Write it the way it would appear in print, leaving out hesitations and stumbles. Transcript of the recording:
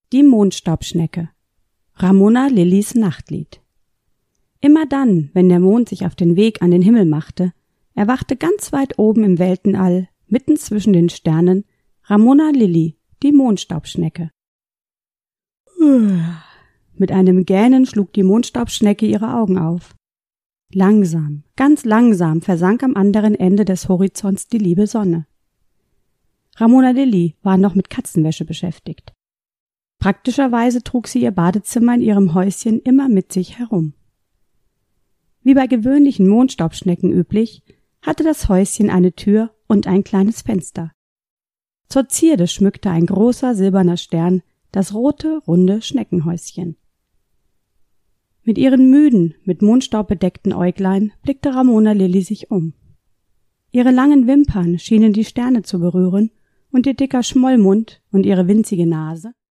Die Mondstaubschnecke. Ramona Lillys Nachtlied. Immer dann, wenn der Mond sich auf den Weg an den Himmel machte, erwachte ganz weit oben im Weltenall, mitten zwischen den Sternen, Ramona Lilly, die Mondstaubschnecke. Mit einem Gähnen schlug die Mondstaubschnecke ihre Augen auf. Langsam, ganz langsam versank am anderen Ende des Horizonts die liebe Sonne. Ramona Lilly war noch mit Katzenwäsche beschäftigt. Praktischerweise trug sie ihr Badezimmer in ihrem Häuschen immer mit sich herum. Wie bei gewöhnlichen Mondstaubschnecken üblich, hatte das Häuschen eine Tür und ein kleines Fenster. Zur Zierde schmückte ein großer silberner Stern das rote, runde Schneckenhäuschen. Mit ihren müden, mit Mondstaub bedeckten Äuglein blickte Ramona Lilly sich um. Ihre langen Wimpern schienen die Sterne zu berühren, und ihr dicker Schmollmund und ihre winzige Nase